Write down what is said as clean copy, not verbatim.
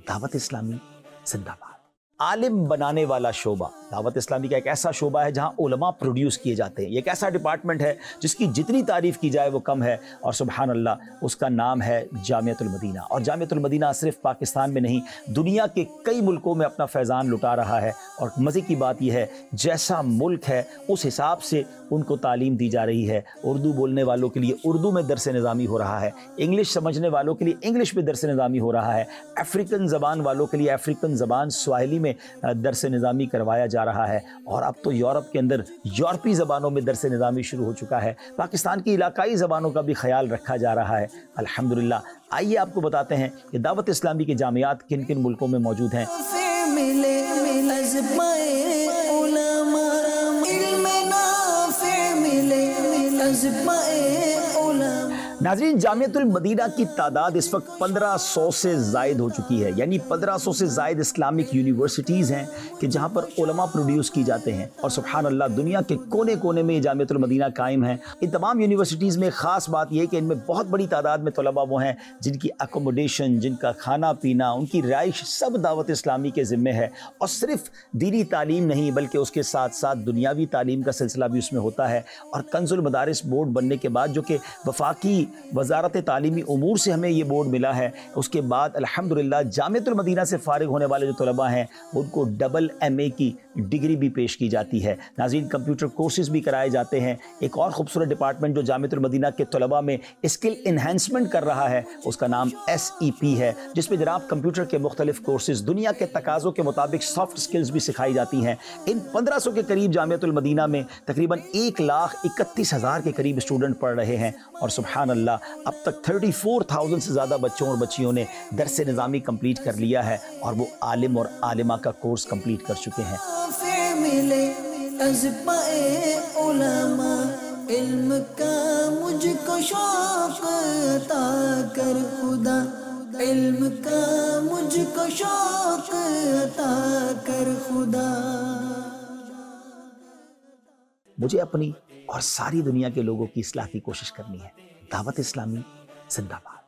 दावत इस्लामी जिंदाबाद। आलिम बनाने वाला शोबा, दावत इस्लामी का एक ऐसा शोबा है जहां उलमा प्रोड्यूस किए जाते हैं। ये एक ऐसा डिपार्टमेंट है जिसकी जितनी तारीफ़ की जाए वो कम है, और सुबहान अल्लाह उसका नाम है जामियतुल मदीना। और जामियतुल मदीना सिर्फ पाकिस्तान में नहीं, दुनिया के कई मुल्कों में अपना फैज़ान लुटा रहा है। और मज़े की बात यह है, जैसा मुल्क है उस हिसाब से उनको तालीम दी जा रही है। उर्दू बोलने वालों के लिए उर्दू में दरस निज़ामी हो रहा है, इंग्लिश समझने वालों के लिए इंग्लिश में दरस निज़ामी हो रहा है, अफ्रीकन ज़बान वालों के लिए अफ्रीकन ज़बान स्वाहिली में दरस निज़ामी करवाया जा रहा है, और अब तो यूरोप के अंदर यूरोपी ज़बानों में दरस निज़ामी शुरू हो चुका है। पाकिस्तान की इलाकाई ज़बानों का भी ख्याल रखा जा रहा है, अल्हम्दुलिल्लाह। आइए आपको बताते हैं कि दावत इस्लामी के जामियात किन किन मुल्कों में मौजूद हैं। नाज़रीन, जामियतुल मदीना की तादाद इस वक्त 1500 से ज़ायद हो चुकी है, यानी 1500 से ज़ायद इस्लामिक यूनिवर्सिटीज़ हैं कि जहाँ पर उलमा प्रोड्यूस की जाते हैं। और सुब्हान अल्लाह, दुनिया के कोने कोने में जामियतुल मदीना कायम है। इन तमाम यूनिवर्सिटीज़ में ख़ास बात यह है कि इनमें बहुत बड़ी तादाद में तलबा वो हैं जिनकी अकोमोडेशन, जिनका खाना पीना, उनकी रिहाइश सब दावत इस्लामी के ज़िम्मे है। और सिर्फ दीनी तालीम नहीं, बल्कि उसके साथ साथ दुनियावी तालीम का सिलसिला भी उसमें होता है। और कंजुल मदारिस बोर्ड बनने के बाद, जो कि वफाकी वज़ारत तालीमी उमूर से हमें ये बोर्ड मिला है, उसके बाद अल्हम्दुलिल्लाह जामियतुल मदीना से फ़ारिग होने वाले जो तलबा हैं उनको डबल MA की डिग्री भी पेश की जाती है। नाज़रीन, कंप्यूटर कोर्सेज़ भी कराए जाते हैं। एक और ख़ूबसूरत डिपार्टमेंट जो जामियतुल मदीना के तलबा में स्किल इन्हेंसमेंट कर रहा है, उसका नाम SEP है, जिसमें जनाब कंप्यूटर के मुख्तलिफ कोर्सेज़ दुनिया के तकाज़ों के मुताबिक सॉफ्ट स्किल्स भी सिखाई जाती हैं। इन 1500 के करीब जामियतुल मदीना में तकरीबन 1,31,000 के करीब स्टूडेंट पढ़ रहे हैं। और सुब्हान अल्लाह, अब तक 34,000 से ज़्यादा बच्चों और बच्चियों ने दरस निज़ामी कंप्लीट कर लिया है, और वो आलिम और आलिमा का कोर्स कंप्लीट कर चुके हैं। इल्म का मुझको शौक अता कर खुदा, इल्म का मुझको शौक अता कर खुदा। मुझे अपनी और सारी दुनिया के लोगों की इस्लाह की कोशिश करनी है। दावत इस्लामी जिंदाबाद।